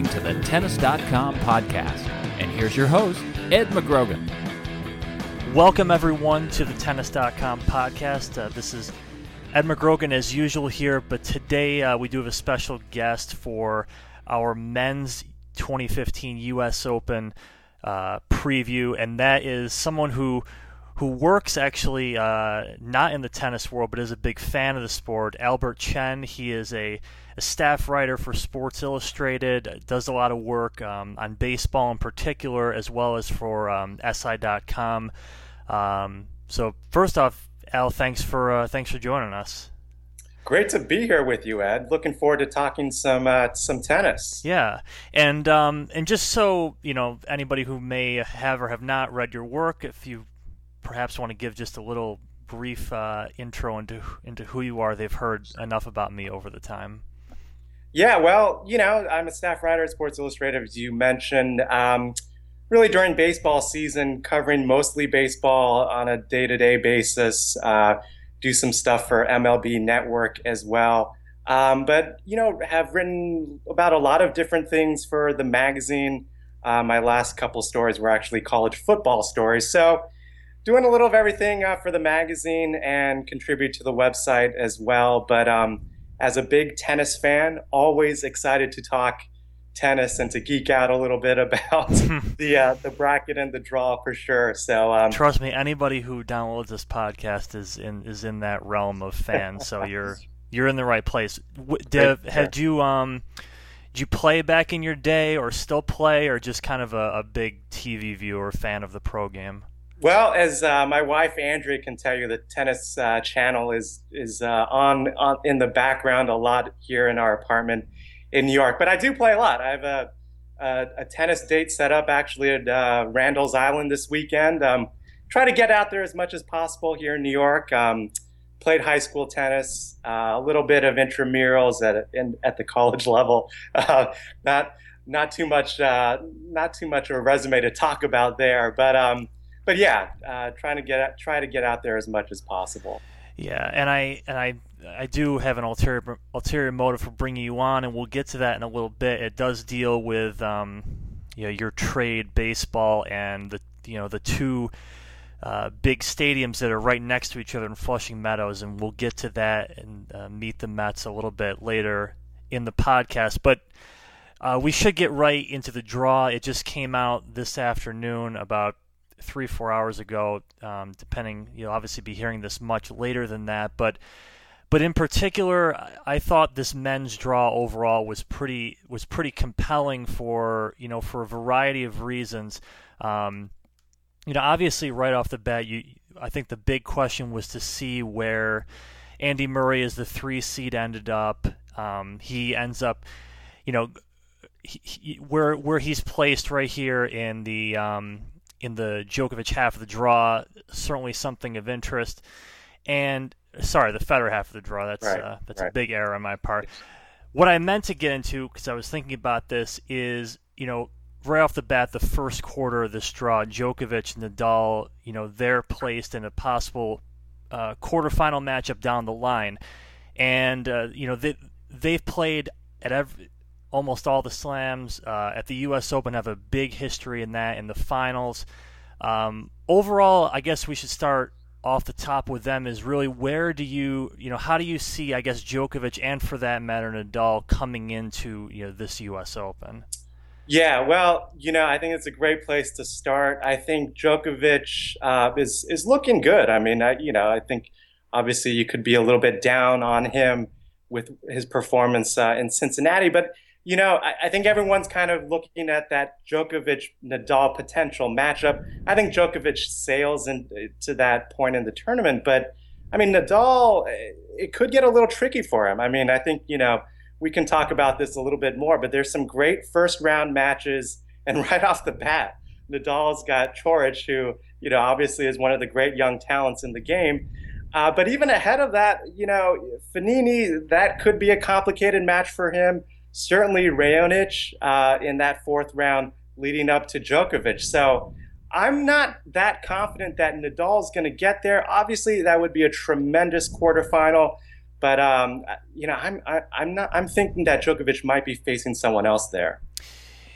listening to the Tennis.com podcast. And here's your host, Ed McGrogan. Welcome, everyone, to the Tennis.com podcast. This is Ed McGrogan, as usual, here, but today we do have a special guest for our men's 2015 U.S. Open preview, and that is someone who works actually not in the tennis world, but is a big fan of the sport. Albert Chen. He is a staff writer for Sports Illustrated, does a lot of work on baseball in particular, as well as for SI.com. So first off, Al, thanks for joining us. Great to be here with you, Ed. Looking forward to talking some tennis. Yeah, and just so you know, anybody who may have or have not read your work, if you perhaps want to give just a little brief intro into who you are, they've heard enough about me over the time. Yeah, well, you know, I'm a staff writer at Sports Illustrated, as you mentioned. Really during baseball season, covering mostly baseball on a day-to-day basis. Do some stuff for MLB Network as well. But, you know, have written about a lot of different things for the magazine. My last couple stories were actually college football stories. So doing a little of everything for the magazine and contribute to the website as well. But as a big tennis fan, always excited to talk tennis and to geek out a little bit about the bracket and the draw for sure. So trust me, anybody who downloads this podcast is in that realm of fans. So you're in the right place. Did you play back in your day, or still play, or just kind of a big TV viewer, fan of the pro game? Well, as my wife Andrea can tell you, the tennis channel is on in the background a lot here in our apartment in New York. But I do play a lot. I have a tennis date set up actually at Randall's Island this weekend. Try to get out there as much as possible here in New York. Played high school tennis, a little bit of intramurals at the college level. Not too much of a resume to talk about there, but yeah, try to get out there as much as possible. Yeah, and I do have an ulterior motive for bringing you on, and we'll get to that in a little bit. It does deal with your trade baseball and the two big stadiums that are right next to each other in Flushing Meadows, and we'll get to that and meet the Mets a little bit later in the podcast. But we should get right into the draw. It just came out this afternoon, about 3-4 hours ago, depending. You'll obviously be hearing this much later than that, but in particular, I thought this men's draw overall was pretty compelling for a variety of reasons. Obviously right off the bat, I think the big question was to see where Andy Murray as the 3 seed ended up. He ends up, where he's placed right here in the Djokovic half of the draw, certainly something of interest. And sorry, the Federer half of the draw. That's right. A big error on my part. What I meant to get into, because I was thinking about this, is right off the bat, the first quarter of this draw, Djokovic and Nadal, they're placed in a possible quarterfinal matchup down the line, and they've played at almost all the slams at the U.S. Open, have a big history in that, in the finals. Overall, I guess we should start off the top with them. Is really, where do how do you see, I guess, Djokovic and, for that matter, Nadal coming into this U.S. Open? Yeah, well, I think it's a great place to start. I think Djokovic is looking good. I mean, I think obviously you could be a little bit down on him with his performance in Cincinnati, but I think everyone's kind of looking at that Djokovic-Nadal potential matchup. I think Djokovic sails into that point in the tournament, but I mean, Nadal, it could get a little tricky for him. I mean, I think, we can talk about this a little bit more, but there's some great first round matches, and right off the bat, Nadal's got Coric, who, obviously is one of the great young talents in the game. But even ahead of that, Fognini, that could be a complicated match for him. Certainly Raonic in that fourth round leading up to Djokovic. So I'm not that confident that Nadal's going to get there. Obviously, that would be a tremendous quarterfinal. But I'm thinking that Djokovic might be facing someone else there.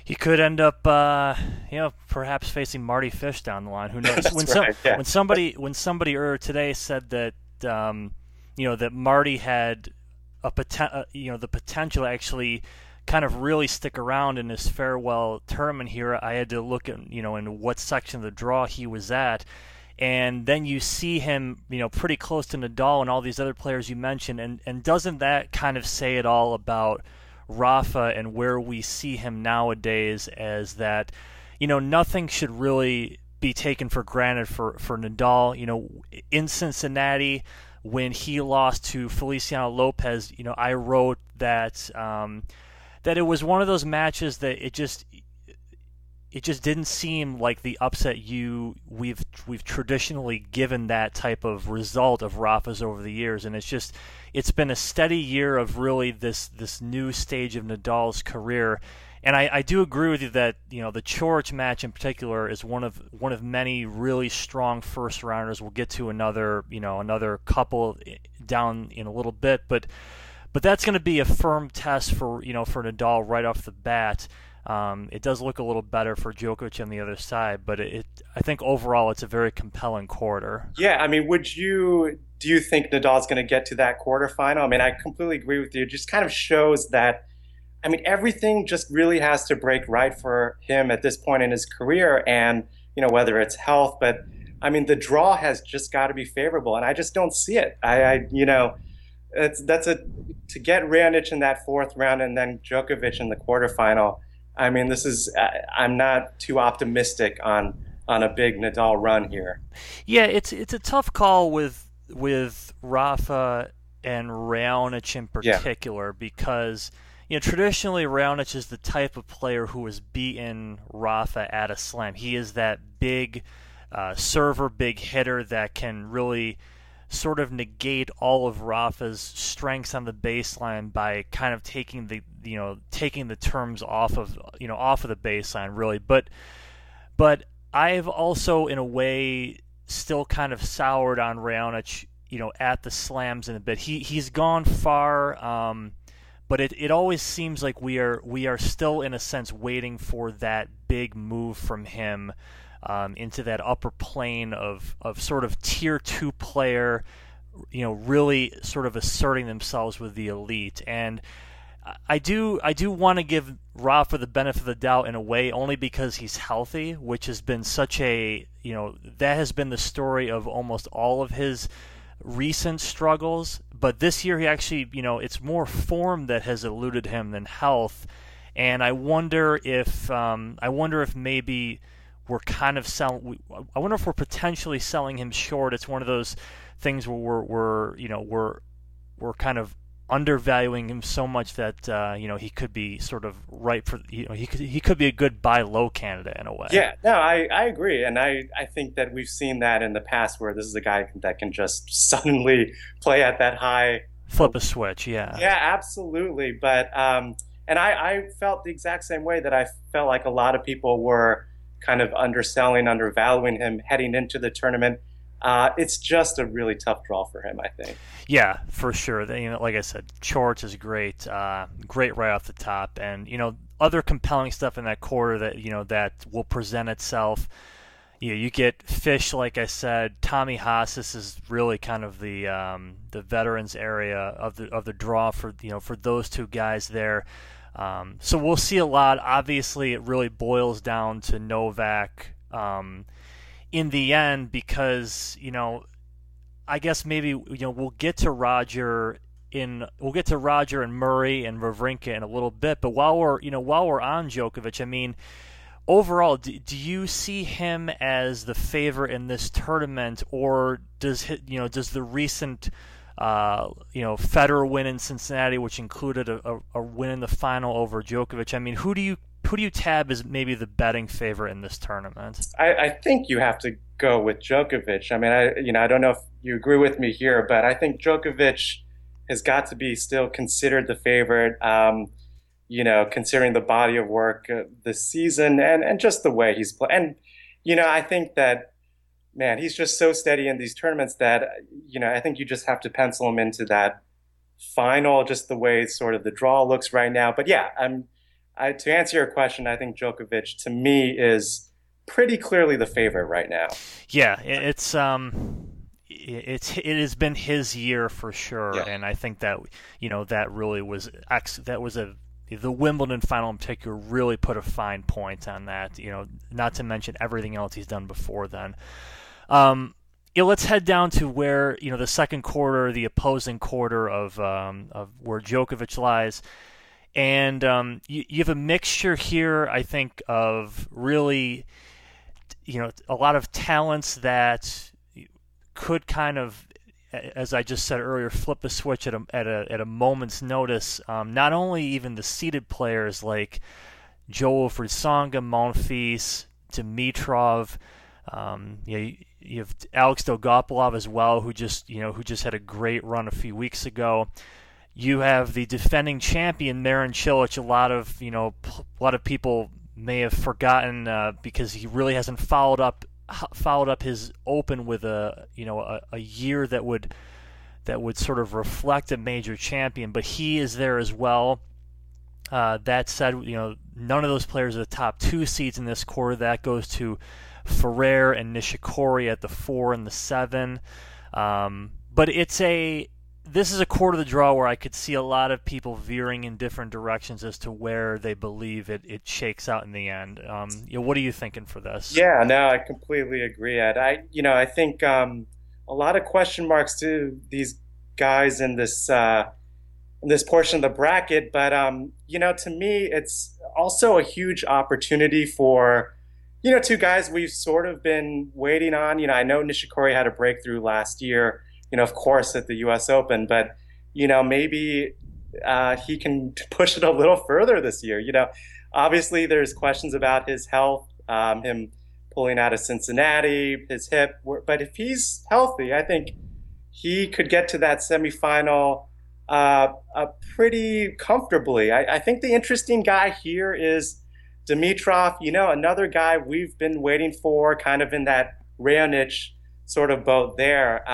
He could end up, perhaps facing Marty Fish down the line. Who knows? When somebody earlier today said that, that Marty had the potential to actually kind of really stick around in this farewell tournament here, I had to look at, in what section of the draw he was at. And then you see him, pretty close to Nadal and all these other players you mentioned. And doesn't that kind of say it all about Rafa and where we see him nowadays, as that, nothing should really be taken for granted for Nadal. In Cincinnati, when he lost to Feliciano Lopez, I wrote that that it was one of those matches that it just didn't seem like the upset we've traditionally given that type of result of Rafa's over the years, and it's been a steady year of really this new stage of Nadal's career. And I do agree with you that the Coric match in particular is one of many really strong first rounders. We'll get to another couple down in a little bit, but that's going to be a firm test for Nadal right off the bat. It does look a little better for Djokovic on the other side, but I think overall it's a very compelling quarter. Yeah, I mean, do you think Nadal's going to get to that quarterfinal? I mean, I completely agree with you. It just kind of shows that, I mean, everything just really has to break right for him at this point in his career, and whether it's health, but I mean, the draw has just got to be favorable, and I just don't see it. To get Raonic in that fourth round and then Djokovic in the quarterfinal. I mean, I'm not too optimistic on a big Nadal run here. Yeah, it's a tough call with Rafa and Raonic in particular, because traditionally Raonic is the type of player who has beaten Rafa at a slam. He is that big server, big hitter that can really sort of negate all of Rafa's strengths on the baseline by kind of taking the terms off of the baseline, really. But I've also in a way still kind of soured on Raonic, at the slams in a bit. He's gone far, but it always seems like we are still in a sense waiting for that big move from him. Into that upper plane of sort of tier 2 player, really sort of asserting themselves with the elite. And I do want to give Rafa the benefit of the doubt in a way, only because he's healthy, which has been such a, that has been the story of almost all of his recent struggles. But this year he actually, it's more form that has eluded him than health. And I wonder if maybe we're kind of I wonder if we're potentially selling him short. It's one of those things where we're kind of undervaluing him so much that he could be sort of right for he could be a good buy low candidate in a way. Yeah, no, I agree, and I think that we've seen that in the past where this is a guy that can just suddenly play at that high, flip a switch. Yeah, absolutely. But and I felt the exact same way, that I felt like a lot of people were kind of undervaluing him heading into the tournament. It's just a really tough draw for him, I think. Yeah, for sure. Like I said, Coric is great, great right off the top, and other compelling stuff in that quarter that that will present itself. You get Fish, like I said. Tommy Haas, this is really kind of the veterans area of the draw for for those two guys there. So we'll see a lot. Obviously, it really boils down to Novak in the end, because I guess maybe we'll get to Roger and Murray and Wawrinka in a little bit. But while we're on Djokovic, I mean, overall, do you see him as the favorite in this tournament, or does the recent Federer win in Cincinnati, which included a win in the final over Djokovic? I mean, who do you tab as maybe the betting favorite in this tournament? I think you have to go with Djokovic. I mean, I don't know if you agree with me here, but I think Djokovic has got to be still considered the favorite. Considering the body of work this season and just the way he's playing. And I think that, man, he's just so steady in these tournaments that, I think you just have to pencil him into that final, just the way sort of the draw looks right now. But yeah, to answer your question, I think Djokovic to me is pretty clearly the favorite right now. Yeah, it has been his year for sure, and I think that that really was the Wimbledon final in particular really put a fine point on that. Not to mention everything else he's done before then. Let's head down to where the second quarter, the opposing quarter of where Djokovic lies. And you have a mixture here, I think, of really, a lot of talents that could kind of, as I just said earlier, flip a switch at a moment's notice. Not only even the seeded players like Jo-Wilfried Tsonga, Monfils, Dimitrov. You have Alex Dolgopolov as well, who just had a great run a few weeks ago. You have the defending champion Marin Cilic. A lot of people may have forgotten because he really hasn't followed up his Open with a year that would sort of reflect a major champion. But he is there as well. That said, none of those players are the top two seeds in this quarter. That goes to Ferrer and Nishikori at the 4 and the 7. But this is a quarter of the draw where I could see a lot of people veering in different directions as to where they believe it shakes out in the end. What are you thinking for this? Yeah, no, I completely agree, Ed. I think a lot of question marks to these guys in this portion of the bracket, but to me, it's also a huge opportunity for two guys we've sort of been waiting on. I know Nishikori had a breakthrough last year, of course, at the U.S. Open, but, maybe he can push it a little further this year. Obviously there's questions about his health, him pulling out of Cincinnati, his hip, but if he's healthy, I think he could get to that semifinal pretty comfortably. I think the interesting guy here is Dimitrov, another guy we've been waiting for, kind of in that Raonic sort of boat there.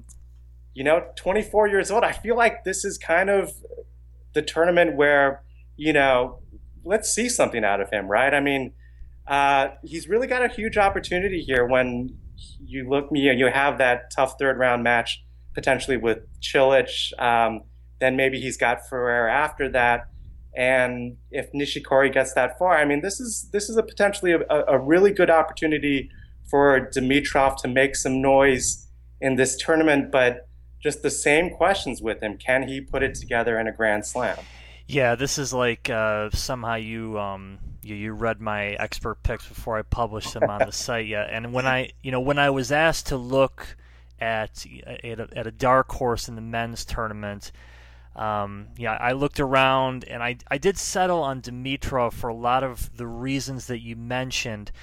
24 years old. I feel like this is kind of the tournament where, let's see something out of him, right? I mean, he's really got a huge opportunity here when you have that tough third round match potentially with Cilic. Then maybe he's got Ferrer after that. And if Nishikori gets that far, I mean, this is a potentially a really good opportunity for Dimitrov to make some noise in this tournament, but just the same questions with him. Can he put it together in a Grand Slam? Yeah, this is like somehow you read my expert picks before I published them on the site yet. And when I was asked to look at a dark horse in the men's tournament, I looked around and I did settle on Dimitrov for a lot of the reasons that you mentioned.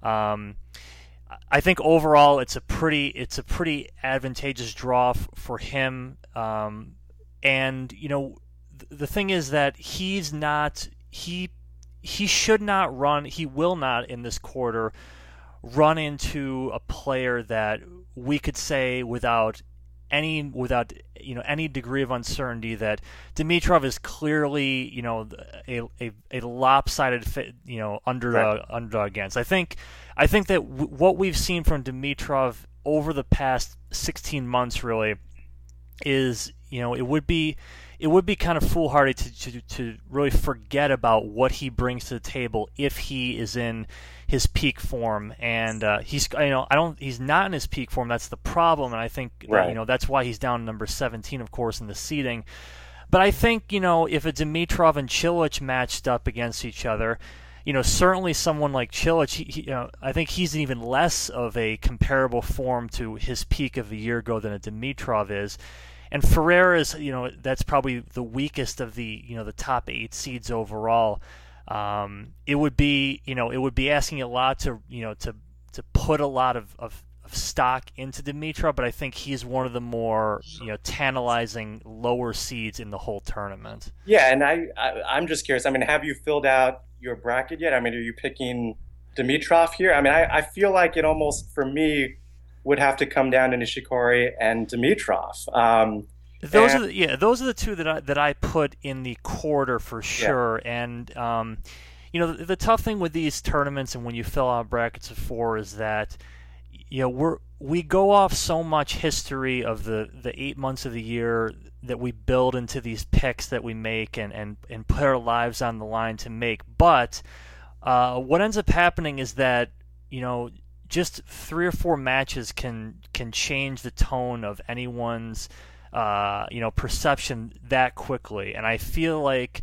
I think overall it's a pretty advantageous draw for him. And the thing is that he should not run. He will not in this quarter run into a player that we could say without any degree of uncertainty that Dimitrov is clearly a lopsided underdog against. I think that what we've seen from Dimitrov over the past 16 months really is it would be kind of foolhardy to really forget about what he brings to the table if he is in his peak form, and he's not in his peak form. That's the problem, and I think that's why he's down number 17, of course, in the seeding. But I think if a Dimitrov and Cilic matched up against each other, certainly someone like Cilic, I think he's in even less of a comparable form to his peak of a year ago than a Dimitrov is. And Ferrer is, that's probably the weakest of the top 8 seeds overall. It would be asking a lot to put a lot of stock into Dimitrov, but I think he's one of the more tantalizing lower seeds in the whole tournament. Yeah, and I'm just curious. I mean, have you filled out your bracket yet? I mean, are you picking Dimitrov here? I mean, I feel like it almost for me would have to come down to Nishikori and Dimitrov. Those are the two that I put in the quarter for sure. Yeah. And the tough thing with these tournaments and when you fill out brackets of 4 is that we go off so much history of the 8 months of the year that we build into these picks that we make and put our lives on the line to make. But what ends up happening is that just 3 or 4 matches can change the tone of anyone's perception that quickly. And I feel like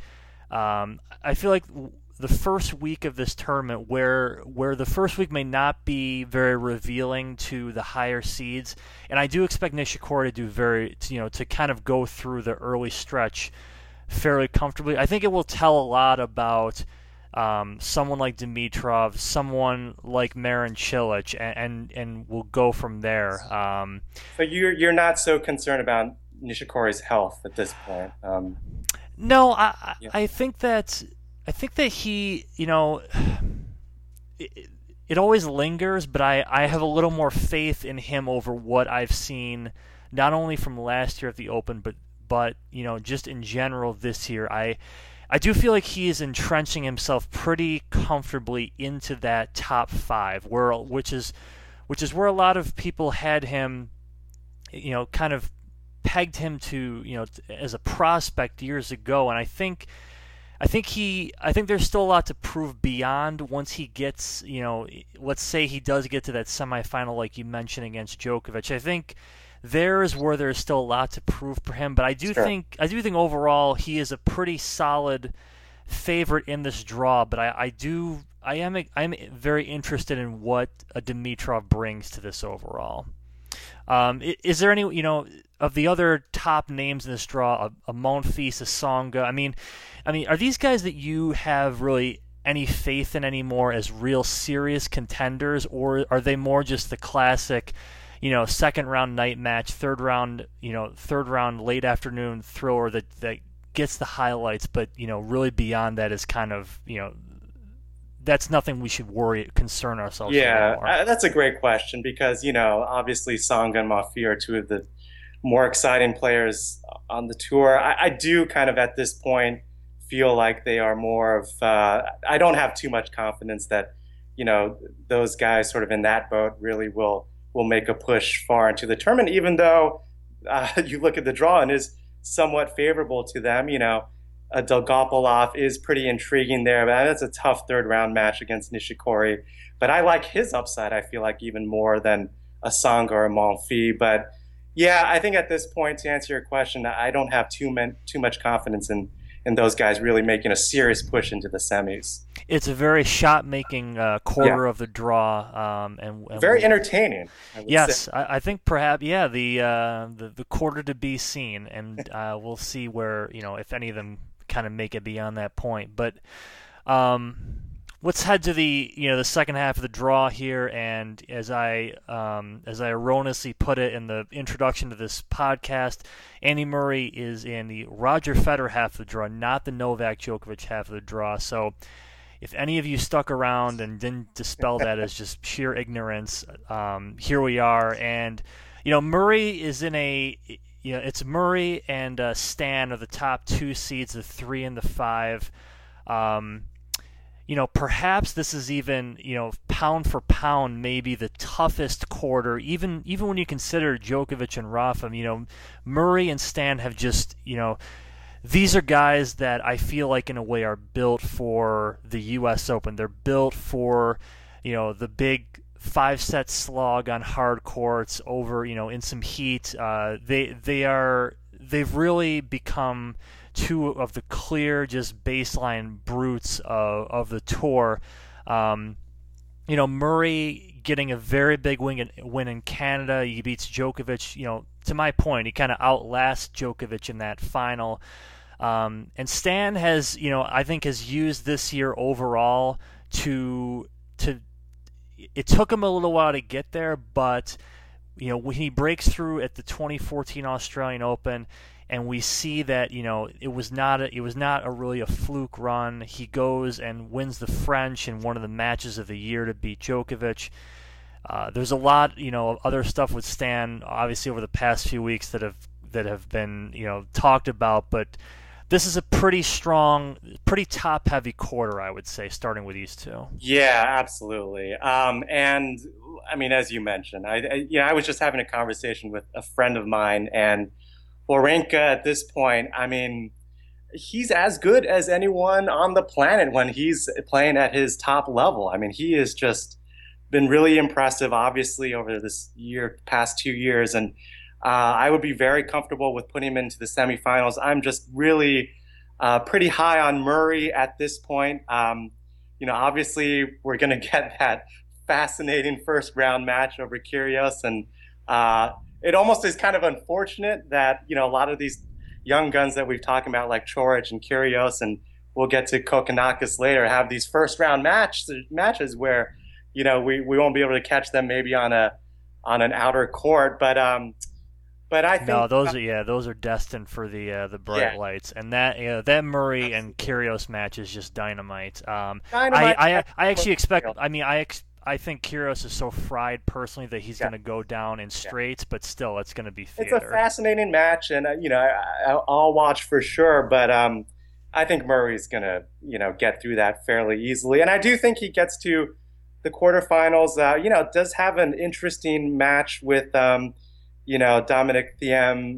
the first week of this tournament, where the first week may not be very revealing to the higher seeds, and I do expect Nishikori to do to kind of go through the early stretch fairly comfortably. I think it will tell a lot about someone like Dimitrov, someone like Marin Cilic, and we'll go from there. So you're not so concerned about Nishikori's health at this point? No, I think that he, it always lingers, but I have a little more faith in him over what I've seen, not only from last year at the Open, but just in general this year. I do feel like he is entrenching himself pretty comfortably into that top 5, which is where a lot of people had him, kind of pegged him to, as a prospect years ago, and I think there's still a lot to prove beyond once he gets, let's say he does get to that semifinal like you mentioned against Djokovic. I think there is where there's still a lot to prove for him, but I do think overall he is a pretty solid favorite in this draw. But I'm very interested in what a Dimitrov brings to this overall. Is there any, of the other top names in this draw, a Monfils, a Tsonga? I mean, are these guys that you have really any faith in anymore as real serious contenders, or are they more just the classic, second round night match, third round late afternoon thriller that gets the highlights, but really beyond that is kind of that's nothing we should concern ourselves with anymore? Yeah, that's a great question because obviously Tsonga and Monfils are two of the more exciting players on the tour. I do kind of at this point feel like they are more of I don't have too much confidence that those guys sort of in that boat really will make a push far into the tournament, even though you look at the draw and is somewhat favorable to them. Dolgopolov is pretty intriguing there, but that's a tough third round match against Nishikori. But I like his upside, I feel like, even more than a Tsonga or a Monfils. But yeah, I think at this point, to answer your question, I don't have too much confidence in those guys really making a serious push into the semis. It's a very shot-making quarter of the draw, and very entertaining. Yes, I think perhaps the quarter to be seen, and we'll see where if any of them kind of make it beyond that point. But let's head to the second half of the draw here, and as I erroneously put it in the introduction to this podcast, Andy Murray is in the Roger Federer half of the draw, not the Novak Djokovic half of the draw. So if any of you stuck around and didn't dispel that as just pure ignorance, here we are. And Murray is in it's Murray and Stan are the top 2 seeds, the 3 and the 5. Perhaps this is even, pound for pound, maybe the toughest quarter, even when you consider Djokovic and Rafa. Murray and Stan have just, these are guys that I feel like in a way are built for the U.S. Open. They're built for, the big 5-set slog on hard courts over, in some heat. They've really become two of the clear, just baseline brutes of the tour. Murray getting a very big win in Canada. He beats Djokovic. To my point, he kind of outlasts Djokovic in that final. And Stan has, I think has used this year overall to. It took him a little while to get there, but when he breaks through at the 2014 Australian Open, and we see that it was not really a fluke run. He goes and wins the French in one of the matches of the year to beat Djokovic. There's a lot other stuff with Stan obviously over the past few weeks that that have been talked about, but this is a pretty strong, pretty top-heavy quarter, I would say, starting with these two. Yeah, absolutely. And I mean, as you mentioned, I was just having a conversation with a friend of mine, and Wawrinka at this point, I mean, he's as good as anyone on the planet when he's playing at his top level. I mean, he has just been really impressive, obviously, over this past 2 years, and I would be very comfortable with putting him into the semifinals. I'm just really pretty high on Murray at this point. Obviously, we're going to get that fascinating first round match over Kyrgios, and it almost is kind of unfortunate that a lot of these young guns that we've talked about, like Coric and Kyrgios, and we'll get to Kokkinakis later, have these first round matches where we won't be able to catch them maybe on an outer court, but I think those are destined for the bright lights, and that Murray and Kyrgios match is just dynamite. I actually expect. I mean, I think Kyrgios is so fried personally that he's going to go down in straights, but still, it's going to be theater. It's a fascinating match, and I'll watch for sure. But I think Murray's going to get through that fairly easily, and I do think he gets to the quarterfinals. Does have an interesting match with Dominic Thiem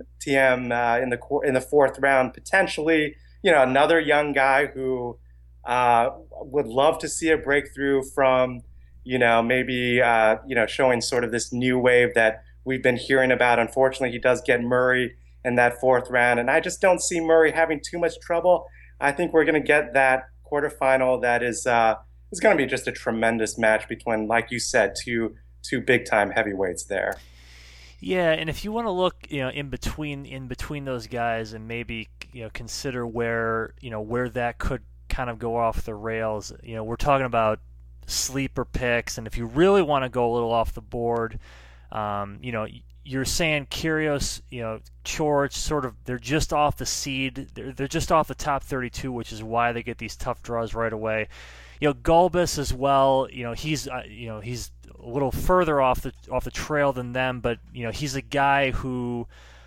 in the fourth round potentially. Another young guy who would love to see a breakthrough from. Maybe showing sort of this new wave that we've been hearing about. Unfortunately, he does get Murray in that fourth round, and I just don't see Murray having too much trouble. I think we're going to get that quarterfinal that is going to be just a tremendous match between, like you said, two big-time heavyweights there. Yeah, and if you want to look, in between those guys, and maybe consider where that could kind of go off the rails. We're talking about sleeper picks, and if you really want to go a little off the board, you're saying Kyrgios, Coric, sort of, they're just off the seed, they're just off the top 32, which is why they get these tough draws right away. Gulbis as well, he's he's a little further off the trail than them, but he's a guy who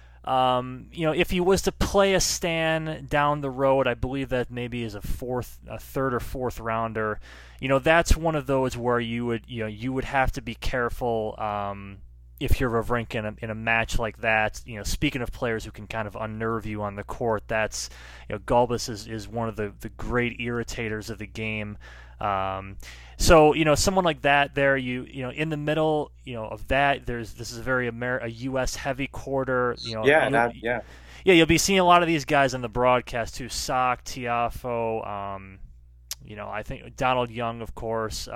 if he was to play a Stan down the road, I believe that maybe is a third or fourth rounder. That's one of those where you would have to be careful if you're Wawrinka in a match like that. Speaking of players who can kind of unnerve you on the court, that's Gulbis is one of the great irritators of the game. So someone like that there, in the middle of that, this is a U.S. heavy quarter. You'll be seeing a lot of these guys on the broadcast too. Sock, Tiafoe, I think Donald Young, of course.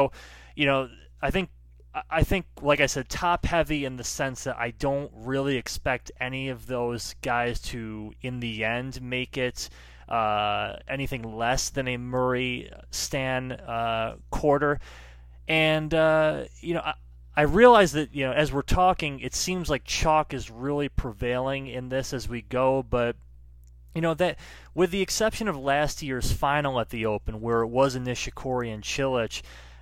I think, like I said, top heavy in the sense that I don't really expect any of those guys to, in the end, make it anything less than a Murray Stan quarter. And I realize that as we're talking, it seems like chalk is really prevailing in this as we go, but that with the exception of last year's final at the Open, where it was Nishikori and Cilic,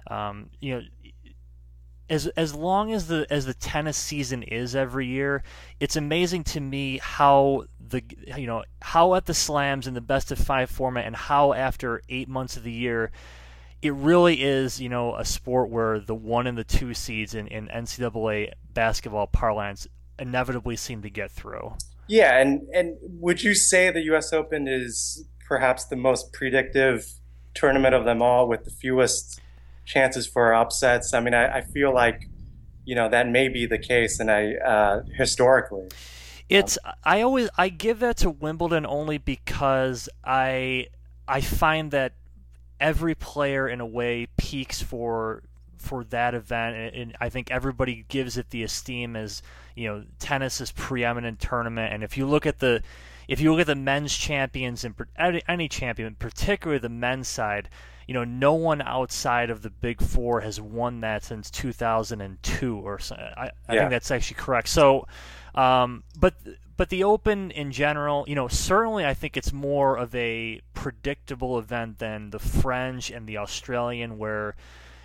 as long as the tennis season is every year, it's amazing to me how at the slams in the best of 5 format, and how after 8 months of the year, it really is a sport where the 1 and the 2 seeds in NCAA basketball parlance inevitably seem to get through. Yeah, and would you say the U.S. Open is perhaps the most predictive tournament of them all, with the fewest chances for upsets? I mean, I feel like that may be the case, and historically, I give that to Wimbledon only because I find that every player in a way peaks for that event, and I think everybody gives it the esteem as tennis is preeminent tournament. And if you look at the men's champions and any champion, particularly the men's side, no one outside of the Big Four has won that since 2002 or so. I think that's actually correct. So, but the Open in general, certainly I think it's more of a predictable event than the French and the Australian, where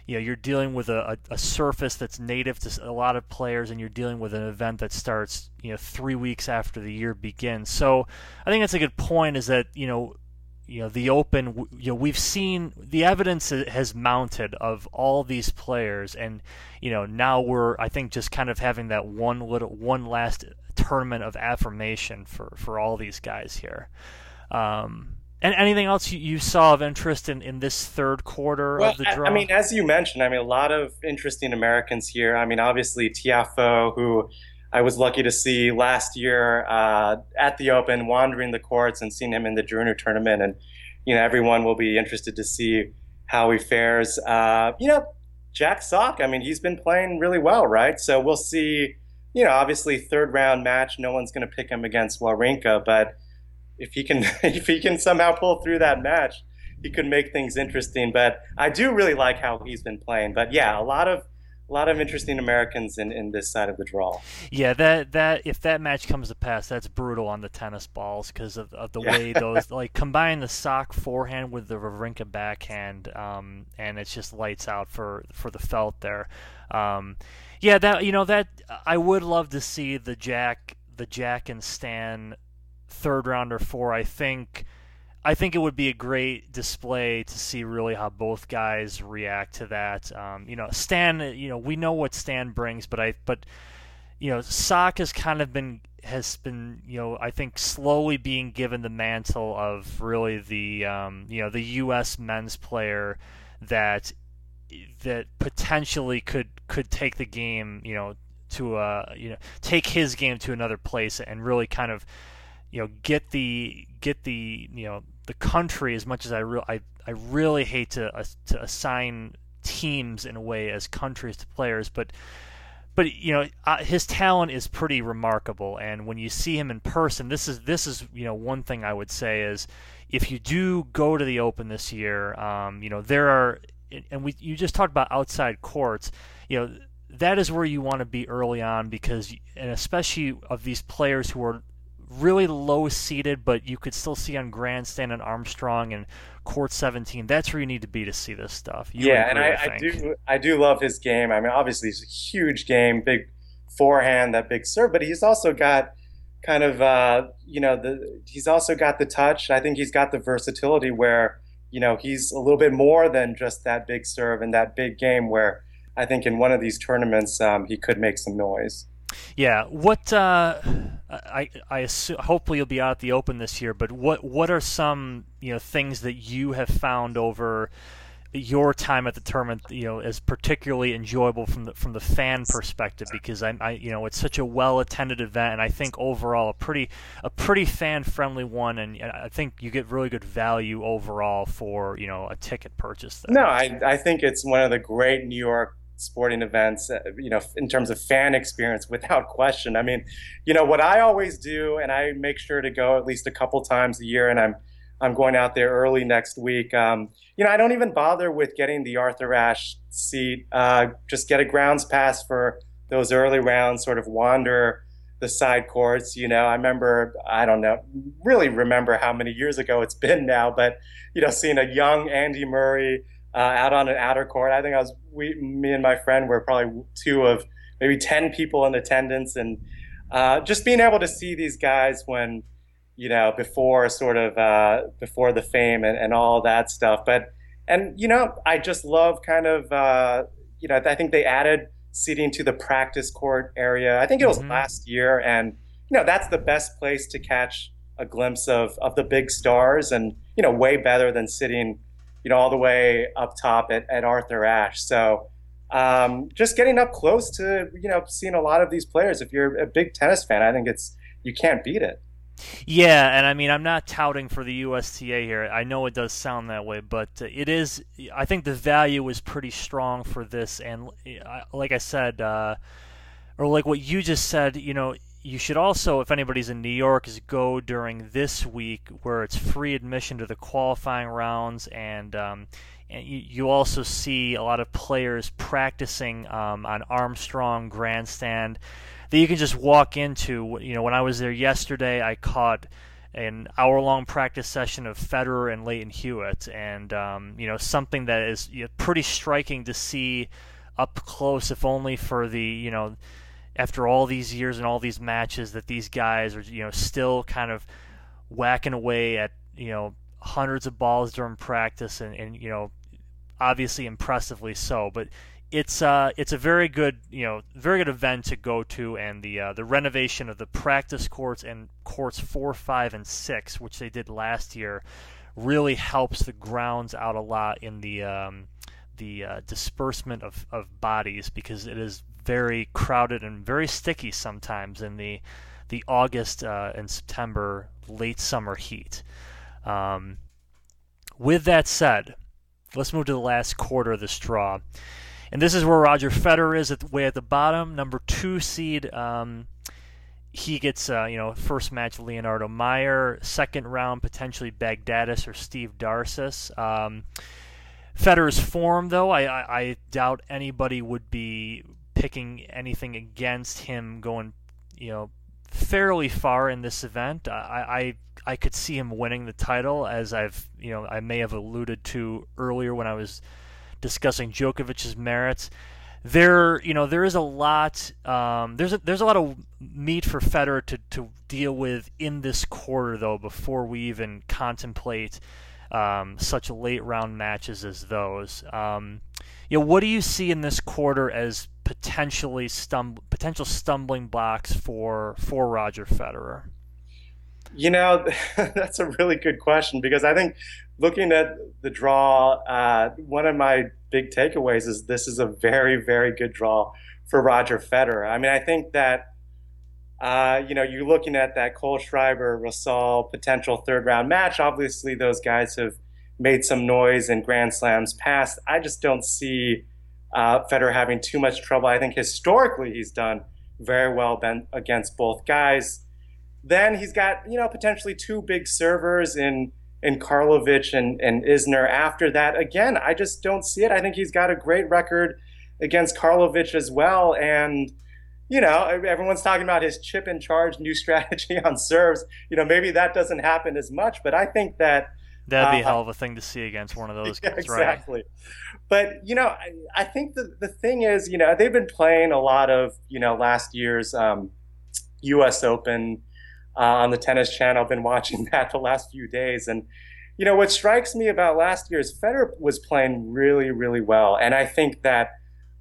you're dealing with a surface that's native to a lot of players, and you're dealing with an event that starts 3 weeks after the year begins. So I think that's a good point. Is that the Open, we've seen the evidence has mounted of all these players, and now we're, I think, just kind of having that one last tournament of affirmation for all these guys here. And anything else you saw of interest in this third quarter of the draw? I mean, as you mentioned, a lot of interesting Americans here. I mean, obviously Tiafoe, who I was lucky to see last year at the Open, wandering the courts and seeing him in the Junior tournament. And, everyone will be interested to see how he fares. Jack Sock, I mean, he's been playing really well, right? So we'll see, obviously third round match, no one's going to pick him against Wawrinka, but if he can somehow pull through that match, he could make things interesting. But I do really like how he's been playing. But yeah, a lot of interesting Americans in this side of the draw. Yeah, that if that match comes to pass, that's brutal on the tennis balls because of the way those combine the Sock forehand with the Wawrinka backhand, and it's just lights out for the felt there. That I would love to see the Jack and Stan third round or four. I think it would be a great display to see really how both guys react to that. Stan, we know what Stan brings, but Sock has been I think slowly being given the mantle of really the the U.S. men's player that potentially could take the game to take his game to another place and really kind of get the the country, as much as I really hate to assign teams in a way as countries to players, but his talent is pretty remarkable, and when you see him in person, this is one thing I would say is if you do go to the Open this year, there are, and you just talked about outside courts, that is where you want to be early on, because, and especially of these players who are really low seated, but you could still see on Grandstand and Armstrong and Court 17. That's where you need to be to see this stuff. I do love his game. I mean, obviously he's a huge game, big forehand, that big serve, but he's also got kind of he's also got the touch. I think he's got the versatility where he's a little bit more than just that big serve and that big game, where I think in one of these tournaments he could make some noise. Yeah, what I assume, hopefully you'll be out at the Open this year, but what are some things that you have found over your time at the tournament as particularly enjoyable from the fan perspective? Because it's such a well attended event, and I think overall a pretty fan friendly one, and I think you get really good value overall for a ticket purchase there. No, I think it's one of the great New York sporting events, in terms of fan experience, without question. I mean, what I always do, and I make sure to go at least a couple times a year, and I'm going out there early next week. I don't even bother with getting the Arthur Ashe seat. Just get a grounds pass for those early rounds, sort of wander the side courts. I really remember how many years ago it's been now, but, seeing a young Andy Murray out on an outer court. I think me and my friend were probably 2 of maybe 10 people in attendance, and just being able to see these guys when, before the fame and all that stuff. I just love kind of, I think they added seating to the practice court area. I think it was last year, and that's the best place to catch a glimpse of the big stars, and way better than sitting all the way up top at Arthur Ashe. So just getting up close to, seeing a lot of these players. If you're a big tennis fan, I think you can't beat it. Yeah, and I mean, I'm not touting for the USTA here. I know it does sound that way, but it is. I think the value is pretty strong for this, and like I said, or like what you just said, you should also, if anybody's in New York, is go during this week where it's free admission to the qualifying rounds, and you also see a lot of players practicing on Armstrong, Grandstand, that you can just walk into. When I was there yesterday, I caught an hour-long practice session of Federer and Leighton Hewitt, and something that is pretty striking to see up close, if only for the after all these years and all these matches, that these guys are still kind of whacking away at hundreds of balls during practice, and obviously impressively so. But it's a very good event to go to, and the renovation of the practice courts and courts 4, 5, and 6, which they did last year, really helps the grounds out a lot in the disbursement of bodies, because it is very crowded and very sticky sometimes in the August and September late summer heat. With that said, let's move to the last quarter of this draw. And this is where Roger Federer is way at the bottom, number 2 seed. He gets first match Leonardo Meyer, second round potentially Baghdatis or Steve Darcis. Federer's form, though, I doubt anybody would be picking anything against him going fairly far in this event. I could see him winning the title, as I may have alluded to earlier when I was discussing Djokovic's merits. There is a lot. There's a lot of meat for Federer to deal with in this quarter, though, before we even contemplate such late round matches as those. What do you see in this quarter as potential stumbling blocks for Roger Federer? That's a really good question, because I think looking at the draw, one of my big takeaways is this is a very, very good draw for Roger Federer. I mean, I think that, you're looking at that Kohlschreiber, Rosal potential third round match. Obviously, those guys have made some noise in Grand Slams past. I just don't see Federer having too much trouble. I think historically he's done very well against both guys. Then he's got, potentially 2 big servers in Karlovic and Isner. After that, again, I just don't see it. I think he's got a great record against Karlovic as well. And, everyone's talking about his chip in charge new strategy on serves. Maybe that doesn't happen as much, but I think that that'd be a hell of a thing to see against one of those guys, exactly. Right? But, I think the thing is, they've been playing a lot of, last year's U.S. Open on the Tennis Channel. I've been watching that the last few days. And, what strikes me about last year is Federer was playing really, really well. And I think that,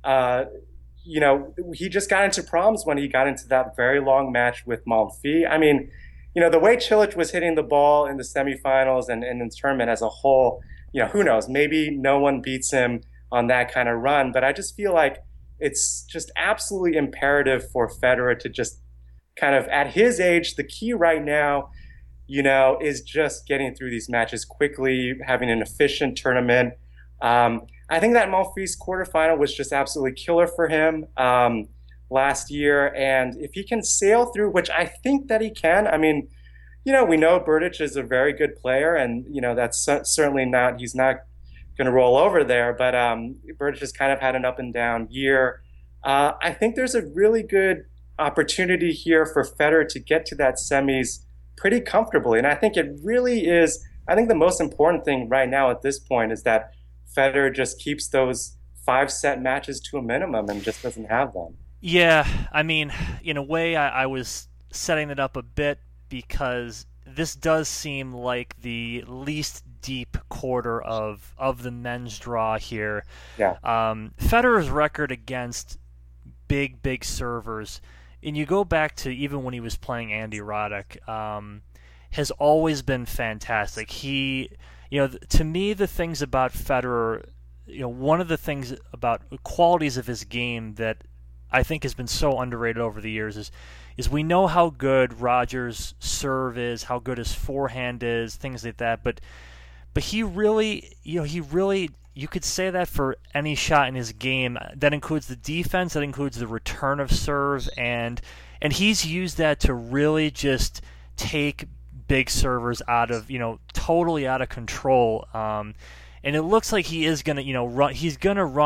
he just got into problems when he got into that very long match with Monfils. I mean, the way Cilic was hitting the ball in the semifinals and in the tournament as a whole, who knows? Maybe no one beats him on that kind of run. But I just feel like it's just absolutely imperative for Federer to just kind of, at his age, the key right now, is just getting through these matches quickly, having an efficient tournament. I think that Monfils quarterfinal was just absolutely killer for him last year. And if he can sail through, which I think that he can, I mean, we know Berdych is a very good player, and, that's certainly not, he's not going to roll over there, but Berdych has kind of had an up and down year. I think there's a really good opportunity here for Federer to get to that semis pretty comfortably. And I think it really is, I think the most important thing right now at this point is that Federer just keeps those 5-set matches to a minimum and just doesn't have them. Yeah, I mean, in a way, I was setting it up a bit because this does seem like the least deep quarter of the men's draw here. Yeah. Federer's record against big servers, and you go back to even when he was playing Andy Roddick, has always been fantastic. He, to me, the things about Federer, one of the things about qualities of his game that I think has been so underrated over the years is we know how good Roger's serve is, how good his forehand is, things like that. But he really, you could say that for any shot in his game. That includes the defense, that includes the return of serve, and he's used that to really just take big servers out of, totally out of control. And it looks like he is going to, run. He's going to run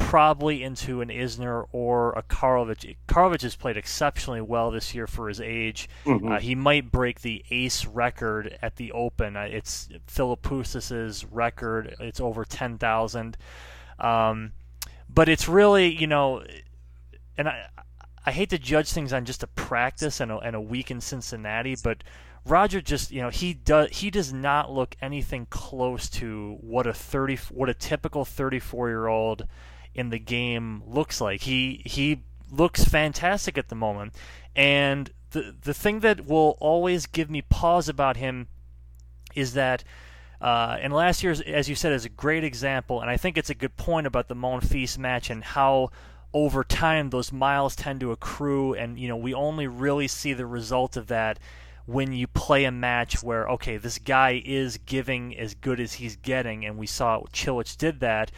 probably into an Isner or a Karlovic. Karlovic has played exceptionally well this year for his age. Mm-hmm. He might break the ace record at the Open. It's Philippoussis' record. It's over 10,000. But it's really, and I hate to judge things on just a practice and a week in Cincinnati, but Roger just, he does not look anything close to what a typical 34-year-old in the game looks like. He looks fantastic at the moment, and the thing that will always give me pause about him is that, and last year's, as you said, is a great example, and I think it's a good point about the Monfils match and how over time those miles tend to accrue, and we only really see the result of that when you play a match where, okay, this guy is giving as good as he's getting, and we saw Cilic did that.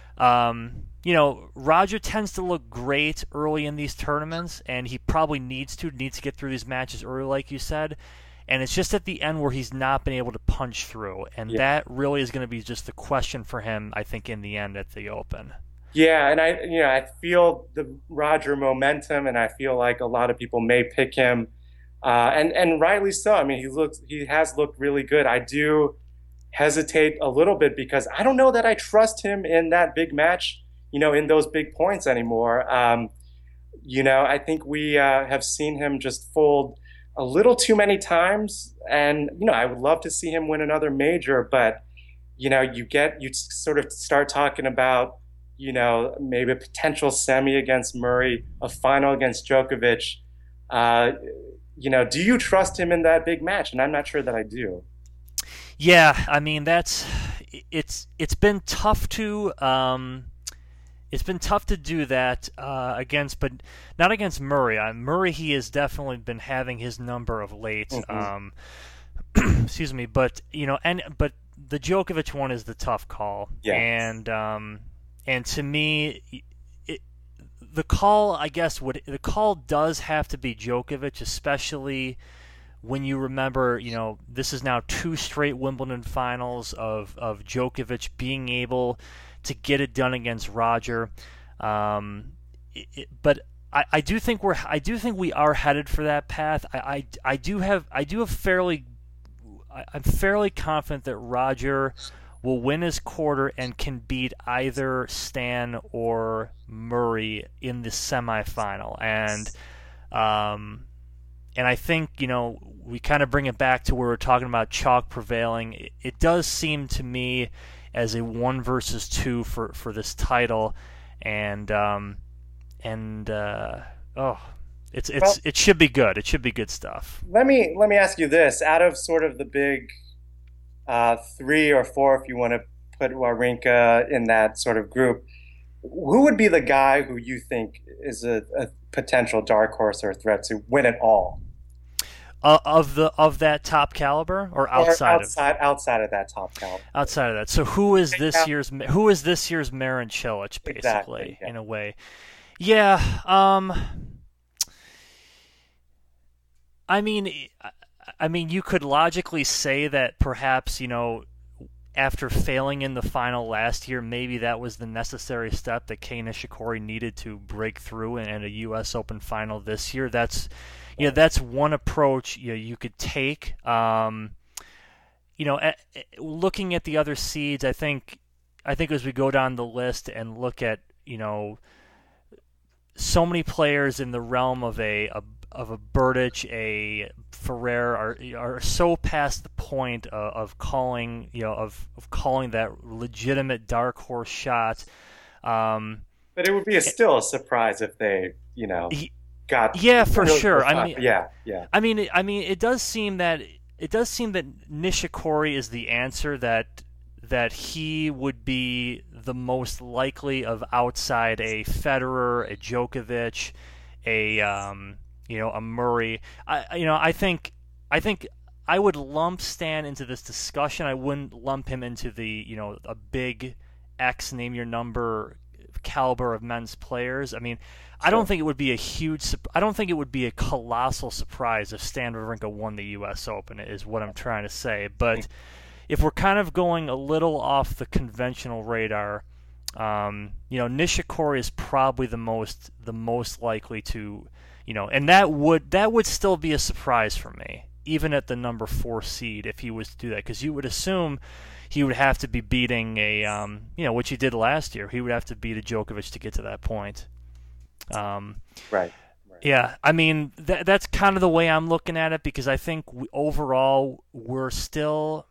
Roger tends to look great early in these tournaments, and he probably needs to get through these matches early, like you said. And it's just at the end where he's not been able to punch through, and that really is going to be just the question for him, I think, in the end at the Open. Yeah, and I feel the Roger momentum, and I feel like a lot of people may pick him. And rightly so. I mean, he has looked really good. I do hesitate a little bit because I don't know that I trust him in that big match, in those big points anymore. I think we have seen him just fold a little too many times, and I would love to see him win another major, but you sort of start talking about maybe a potential semi against Murray, a final against Djokovic. Do you trust him in that big match? And I'm not sure that I do. Yeah, I mean it's been tough to do that against, but not against Murray. Murray, he has definitely been having his number of late. Mm-hmm. Excuse me, but but the Djokovic one is the tough call. Yeah. And to me, the call does have to be Djokovic, especially when you remember, this is now 2 straight Wimbledon finals of Djokovic being able to get it done against Roger. But I do think we are headed for that path. I'm fairly confident that Roger will win his quarter and can beat either Stan or Murray in the semifinal. And I think, we kind of bring it back to where we're talking about chalk prevailing. It does seem to me as a 1 versus 2 for this title, it should be good. It should be good stuff. Let me ask you this: out of sort of the big 3 or 4, if you want to put Wawrinka in that sort of group, who would be the guy who you think is a potential dark horse or threat to win it all? Of that top caliber, or outside of that top caliber? Outside of that. So who is this year's Marin Cilic, basically, exactly, yeah. In a way? Yeah. I mean, you could logically say that perhaps, after failing in the final last year, maybe that was the necessary step that Kei Nishikori needed to break through in a U.S. Open final this year. That's one approach you could take. Looking at the other seeds, I think as we go down the list and look at so many players in the realm of a Berdych, a Ferrer are so past the point of calling calling that legitimate dark horse shot. But it would be still a surprise if they got for sure. I mean, yeah. I mean, it does seem that Nishikori is the answer, that he would be the most likely of outside a Federer, a Djokovic, a Murray. I think I would lump Stan into this discussion. I wouldn't lump him into the a big X name your number caliber of men's players. I mean, I don't think it would be a colossal surprise if Stan Wawrinka won the U.S. Open, is what I'm trying to say. But if we're kind of going a little off the conventional radar, Nishikori is probably the most likely to, and that would still be a surprise for me, even at the number 4 seed if he was to do that, because you would assume he would have to be beating which he did last year. He would have to beat a Djokovic to get to that point. Right. Yeah, I mean, that's kind of the way I'm looking at it, because I think overall we're still,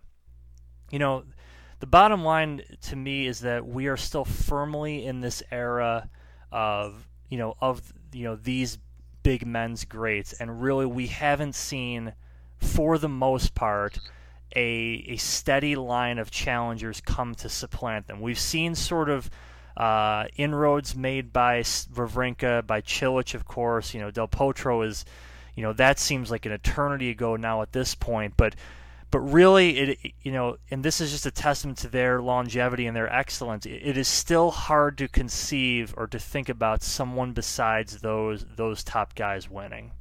the bottom line to me is that we are still firmly in this era of these big men's greats, and really we haven't seen, for the most part, a steady line of challengers come to supplant them. We've seen sort of inroads made by Wawrinka, by Cilic, of course. Del Potro is, that seems like an eternity ago now at this point. But really, and this is just a testament to their longevity and their excellence. It is still hard to conceive or to think about someone besides those top guys winning.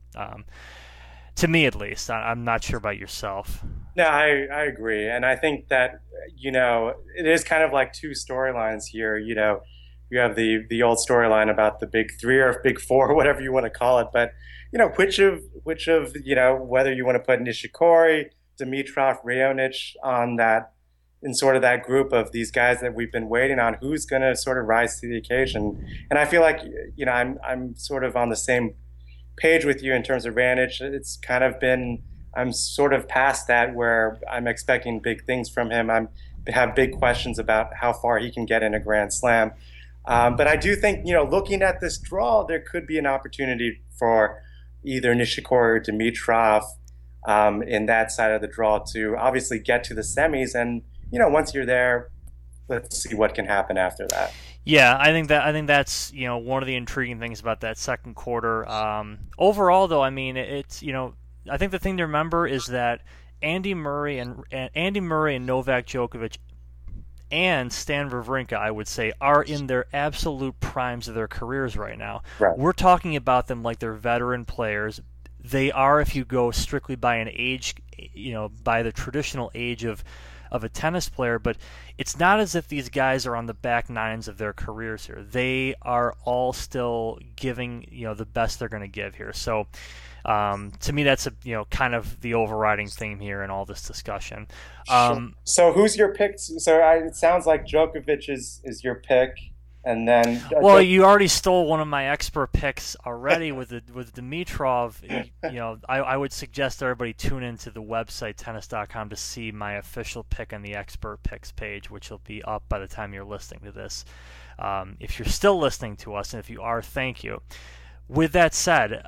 To me, at least. I'm not sure about yourself. No, I agree. And I think that, it is kind of like two storylines here. You have the old storyline about the big 3 or big 4, whatever you want to call it. But, which of whether you want to put Nishikori, Dimitrov, Raonic on that, in sort of that group of these guys that we've been waiting on, who's going to sort of rise to the occasion. And I feel like, I'm sort of on the same page with you in terms of Raonic. It's kind of been, I'm sort of past that where I'm expecting big things from him. I have big questions about how far he can get in a Grand Slam. But I do think, looking at this draw, there could be an opportunity for either Nishikori or Dimitrov in that side of the draw to obviously get to the semis. And, once you're there, let's see what can happen after that. Yeah, I think that's one of the intriguing things about that second quarter. Overall, though, I mean, it's I think the thing to remember is that Andy Murray and Novak Djokovic and Stan Wawrinka, I would say, are in their absolute primes of their careers right now. Right. We're talking about them like they're veteran players. They are, if you go strictly by an age, by the traditional age of a tennis player, but it's not as if these guys are on the back nines of their careers here. They are all still giving, the best they're going to give here. So, to me, that's kind of the overriding theme here in all this discussion. So who's your pick? So it sounds like Djokovic is your pick, and then well, you already stole one of my expert picks already with Dimitrov. I would suggest everybody tune into the website tennis.com to see my official pick on the expert picks page, which will be up by the time you're listening to this. If you're still listening to us, and if you are, thank you. With that said,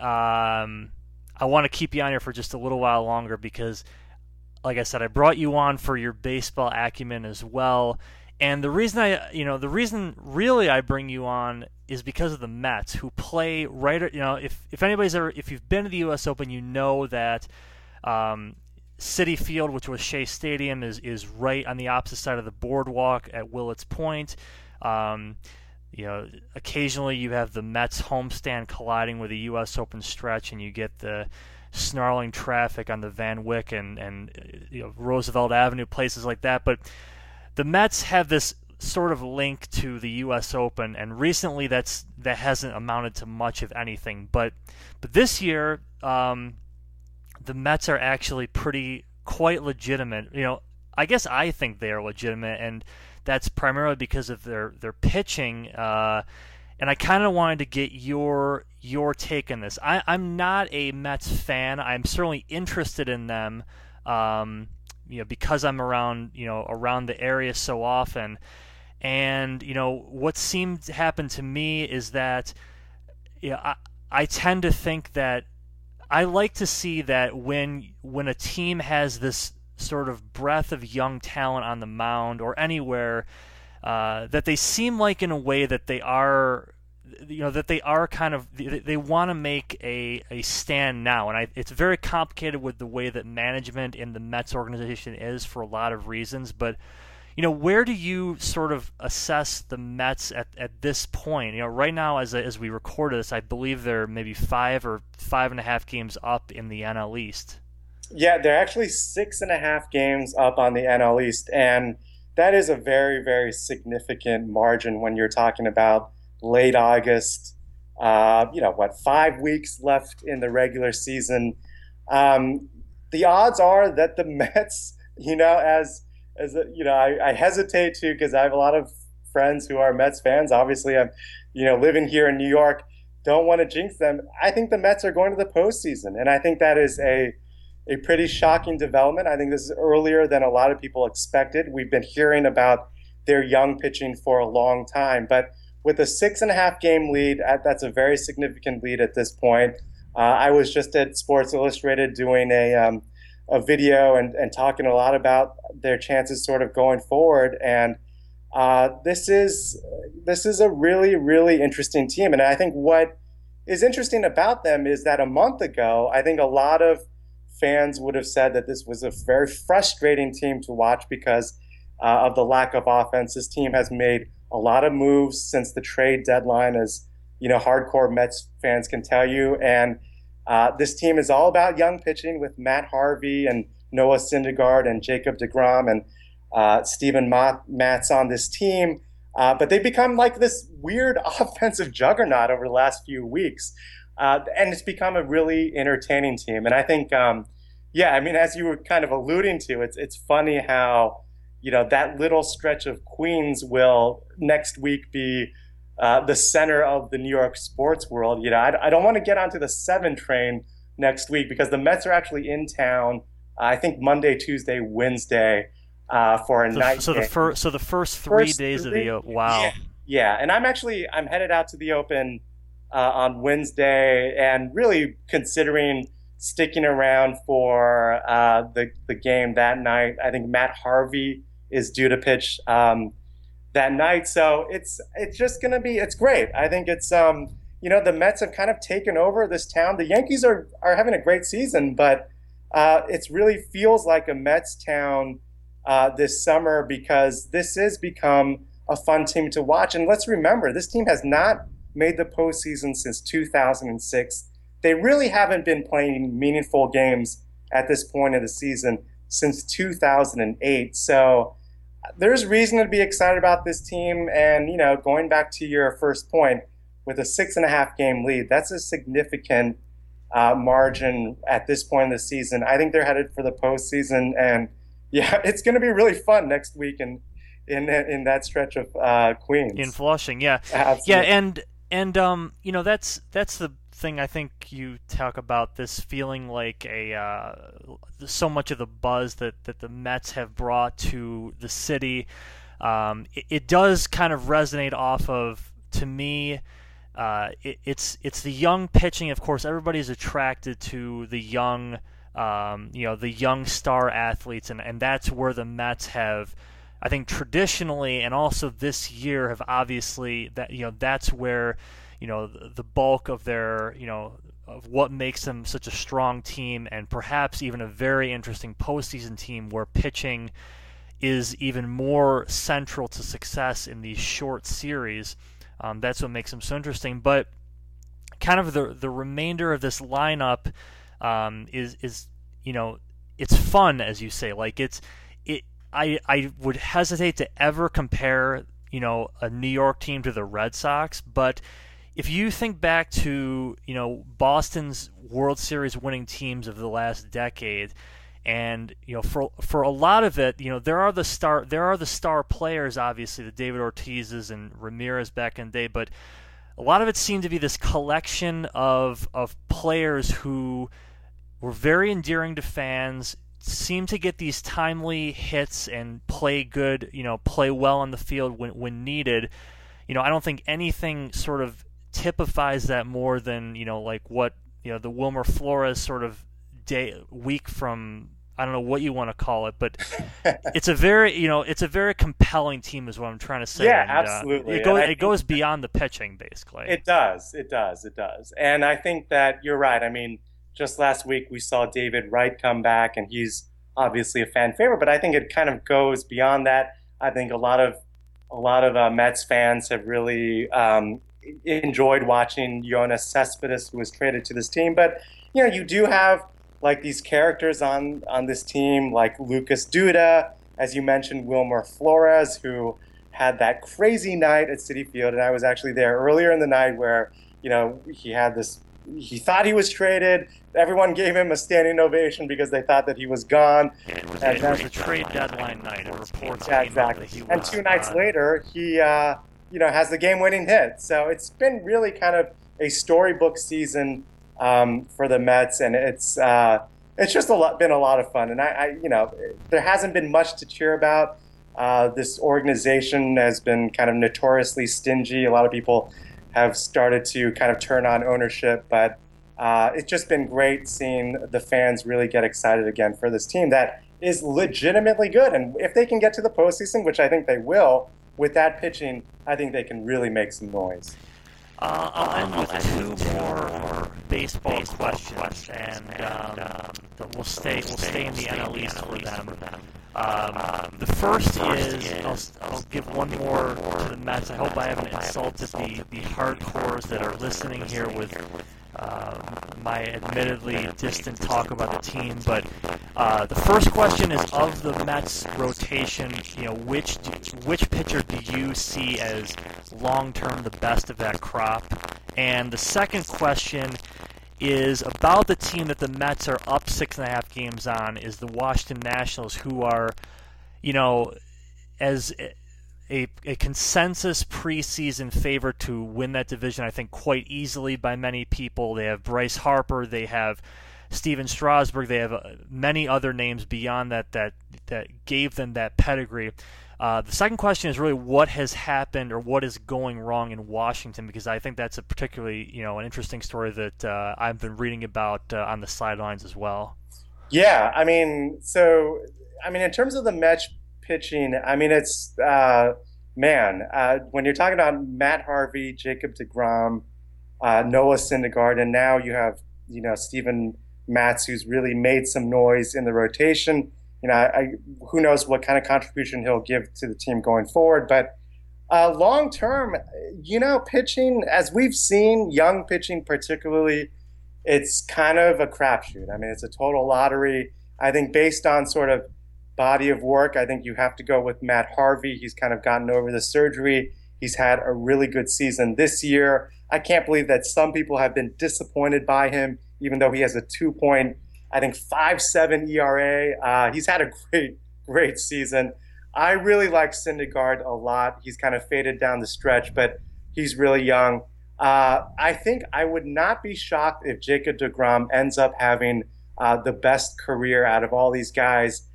I want to keep you on here for just a little while longer because, like I said, I brought you on for your baseball acumen as well. And the reason really I bring you on is because of the Mets, who play right. If you've been to the U.S. Open, you know that Citi Field, which was Shea Stadium, is right on the opposite side of the boardwalk at Willets Point. Occasionally you have the Mets homestand colliding with the U.S. Open stretch, and you get the snarling traffic on the Van Wyck and Roosevelt Avenue, places like that. But the Mets have this sort of link to the U.S. Open, and recently that hasn't amounted to much of anything. But this year, the Mets are actually quite legitimate. I guess I think they are legitimate, and that's primarily because of their pitching. And I kind of wanted to get your take on this. I'm not a Mets fan. I'm certainly interested in them. Because I'm around the area so often, and what seemed to happen to me is that I tend to think that I like to see that when a team has this sort of breadth of young talent on the mound or anywhere, that they seem like in a way that they are. That they are kind of, they want to make a stand now. And it's very complicated with the way that management in the Mets organization is for a lot of reasons. But, where do you sort of assess the Mets at this point? Right now, as we record this, I believe they're maybe 5 or 5.5 games up in the NL East. Yeah, they're actually 6.5 games up on the NL East. And that is a very, very significant margin when you're talking about late August. 5 weeks left in the regular season. The odds are that the Mets, I hesitate to, because I have a lot of friends who are Mets fans. Obviously, I'm, living here in New York, don't want to jinx them. I think the Mets are going to the postseason, and I think that is a pretty shocking development. I think this is earlier than a lot of people expected. We've been hearing about their young pitching for a long time, but with a 6.5 game lead, that's a very significant lead at this point. I was just at Sports Illustrated doing a video and talking a lot about their chances sort of going forward. And this is a really, really interesting team. And I think what is interesting about them is that a month ago, I think a lot of fans would have said that this was a very frustrating team to watch because of the lack of offense. This team has made a lot of moves since the trade deadline, as hardcore Mets fans can tell you. And this team is all about young pitching with Matt Harvey and Noah Syndergaard and Jacob deGrom and Steven Matz on this team. But they've become like this weird offensive juggernaut over the last few weeks. And it's become a really entertaining team. And I think, as you were kind of alluding to, it's funny how, that little stretch of Queens will next week be the center of the New York sports world. I don't want to get onto the 7 train next week because the Mets are actually in town, I think Monday, Tuesday, Wednesday, for a night game. The first 3 days of the wow. Yeah. And I'm headed out to the Open on Wednesday and really considering sticking around for the game that night. I think Matt Harvey is due to pitch that night. So it's just going to be, it's great. I think it's, the Mets have kind of taken over this town. The Yankees are having a great season, but it really feels like a Mets town this summer because this has become a fun team to watch. And let's remember, this team has not made the postseason since 2006. They really haven't been playing meaningful games at this point of the season since 2008. So there's reason to be excited about this team. And, going back to your first point, with a 6.5 game lead, that's a significant margin at this point in the season. I think they're headed for the postseason. And, it's going to be really fun next week in that stretch of Queens. In Flushing, yeah. Absolutely. Yeah, and that's the thing. I think you talk about this feeling like so much of the buzz that the Mets have brought to the city. It does kind of resonate off of, to me, it's the young pitching. Of course, everybody's attracted to the young, the young star athletes, and that's where the Mets have, I think, traditionally and also this year have obviously that's where the bulk of their of what makes them such a strong team, and perhaps even a very interesting postseason team where pitching is even more central to success in these short series. That's what makes them so interesting. But kind of the remainder of this lineup is it's fun, as you say. Like I would hesitate to ever compare a New York team to the Red Sox, but if you think back to Boston's World Series winning teams of the last decade, and for a lot of it, there are the star players, obviously the David Ortizes and Ramirez back in the day, but a lot of it seemed to be this collection of players who were very endearing to fans, seem to get these timely hits and play good, play well on the field when needed. I don't think anything sort of typifies that more than like what the Wilmer Flores sort of week from, I don't know what you want to call it, but it's a very compelling team is what I'm trying to say. Yeah, and, absolutely. It goes beyond the pitching, basically. It does. And I think that you're right. I mean, just last week we saw David Wright come back, and he's obviously a fan favorite, but I think it kind of goes beyond that. I think a lot of Mets fans have really enjoyed watching Yoenis Cespedes, who was traded to this team. But you do have like these characters on this team, like Lucas Duda, as you mentioned, Wilmer Flores, who had that crazy night at Citi Field, and I was actually there earlier in the night where, he thought he was traded. Everyone gave him a standing ovation because they thought that he was gone. It was a trade deadline night. Reports exactly. And 2 nights later, he has the game-winning hit. So it's been really kind of a storybook season for the Mets, and it's just been a lot of fun. And there hasn't been much to cheer about. This organization has been kind of notoriously stingy. A lot of people have started to kind of turn on ownership, but it's just been great seeing the fans really get excited again for this team that is legitimately good. And if they can get to the postseason, which I think they will, with that pitching, I think they can really make some noise. I'll end with 2 more baseball questions, and we'll stay in the NL East for them. The first is, I'll give one more to the Mets. I hope I haven't insulted the hardcores that are listening here with my admittedly distant talk about the team. But the first question is, of the Mets rotation, which pitcher do you see as long-term the best of that crop? And the second question is about the team that the Mets are up 6.5 games on, is the Washington Nationals, who are, as a consensus preseason favorite to win that division, I think quite easily by many people. They have Bryce Harper, they have Steven Strasburg, they have many other names beyond that gave them that pedigree. The second question is really what has happened or what is going wrong in Washington, because I think that's a particularly an interesting story that I've been reading about on the sidelines as well. Yeah, in terms of the Mets pitching, it's when you're talking about Matt Harvey, Jacob deGrom, Noah Syndergaard, and now you have Steven Matz, who's really made some noise in the rotation. Who knows what kind of contribution he'll give to the team going forward. But long term, pitching, as we've seen, young pitching particularly, it's kind of a crapshoot. It's a total lottery. I think based on sort of body of work, I think you have to go with Matt Harvey. He's kind of gotten over the surgery. He's had a really good season this year. I can't believe that some people have been disappointed by him, even though he has a 2.57 ERA. He's had a great season. I really like Syndergaard a lot. He's kind of faded down the stretch, but he's really young. I think I would not be shocked if Jacob deGrom ends up having the best career out of all these guys.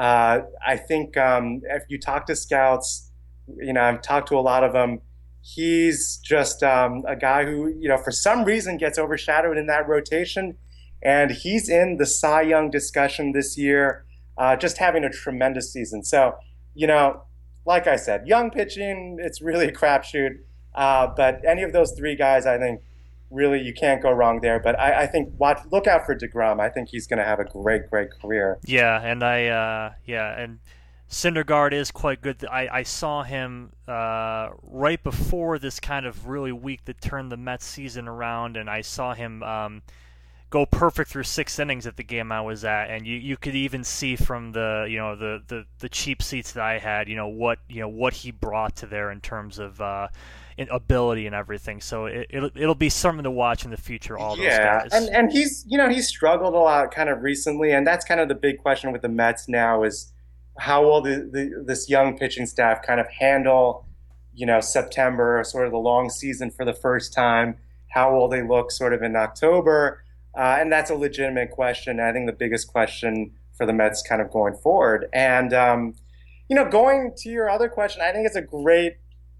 I think if you talk to scouts, I've talked to a lot of them, he's just a guy who, for some reason gets overshadowed in that rotation. And he's in the Cy Young discussion this year, just having a tremendous season. So, like I said, young pitching, it's really a crapshoot. But any of those 3 guys, I think, really you can't go wrong there. But I think look out for deGrom. I think he's going to have a great career. Yeah, and and Syndergaard is quite good. I saw him right before this kind of really week that turned the Mets season around, and I saw him go perfect through 6 innings at the game I was at, and you could even see from the cheap seats that I had, what he brought to there in terms of ability and everything. So it'll be something to watch in the future. All those guys. and he's he's struggled a lot kind of recently, and that's kind of the big question with the Mets now is how will this young pitching staff kind of handle September, sort of the long season for the first time. How will they look sort of in October? And that's a legitimate question. I think the biggest question for the Mets kind of going forward. And, going to your other question, I think it's a great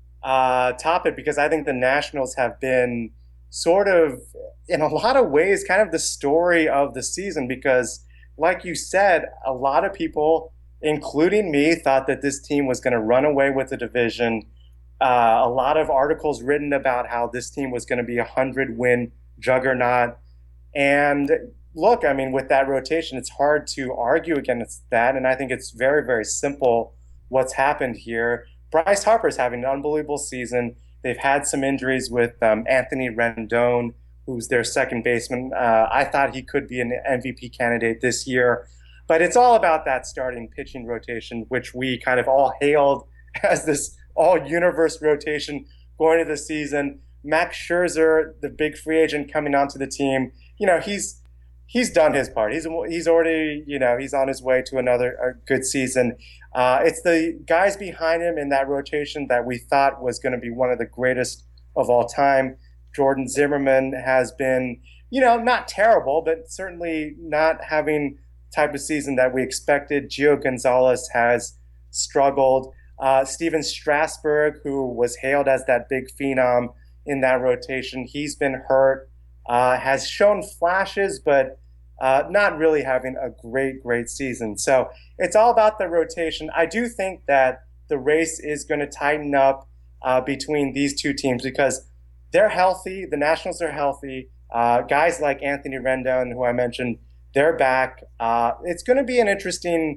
topic because I think the Nationals have been sort of, in a lot of ways, kind of the story of the season because, like you said, a lot of people, including me, thought that this team was going to run away with the division. A lot of articles written about how this team was going to be a 100-win juggernaut. And look, with that rotation, it's hard to argue against that. And I think it's very, very simple what's happened here. Bryce Harper's having an unbelievable season. They've had some injuries with Anthony Rendon, who's their second baseman. I thought he could be an MVP candidate this year. But it's all about that starting pitching rotation, which we kind of all hailed as this all-universe rotation going into the season. Max Scherzer, the big free agent coming onto the team, he's done his part. He's already, he's on his way to another good season. It's the guys behind him in that rotation that we thought was going to be one of the greatest of all time. Jordan Zimmermann has been, not terrible, but certainly not having the type of season that we expected. Gio Gonzalez has struggled. Steven Strasburg, who was hailed as that big phenom in that rotation, he's been hurt, has shown flashes, but not really having a great season. So it's all about the rotation. I do think that the race is going to tighten up between these two teams because they're healthy. The Nationals are healthy. Guys like Anthony Rendon, who I mentioned, they're back. It's going to be an interesting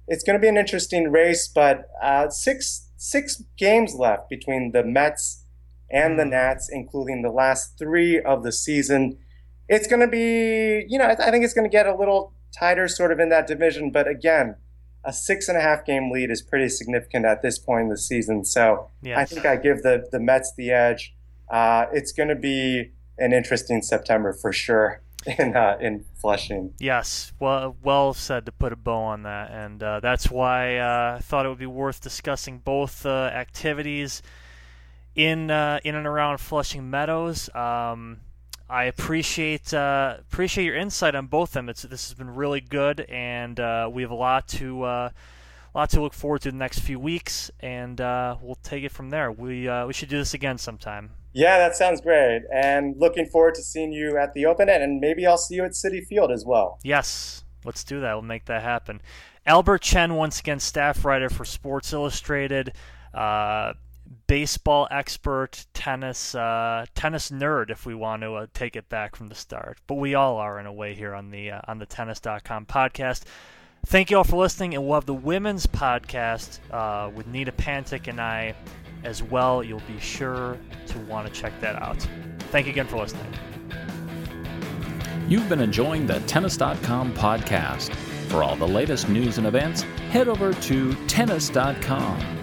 race, but six games left between the Mets and the Nats, including the last 3 of the season. It's going to be, I think it's going to get a little tighter sort of in that division. But again, a 6.5 game lead is pretty significant at this point in the season. So yes. I think I give the Mets the edge. It's going to be an interesting September for sure in Flushing. Yes, well said to put a bow on that. And that's why I thought it would be worth discussing both activities in and around Flushing Meadows. I appreciate your insight on both of them. This has been really good, and we have a lot to look forward to the next few weeks, and we'll take it from there. We should do this again sometime. Yeah, that sounds great, and looking forward to seeing you at the Open, and maybe I'll see you at Citi Field as well. Yes, let's do that. We'll make that happen. Albert Chen, once again, staff writer for Sports Illustrated. Baseball expert, tennis nerd, if we want to take it back from the start. But we all are in a way here on the Tennis.com podcast. Thank you all for listening, and we'll have the women's podcast with Nita Pantic and I as well. You'll be sure to want to check that out. Thank you again for listening. You've been enjoying the Tennis.com podcast. For all the latest news and events, head over to Tennis.com.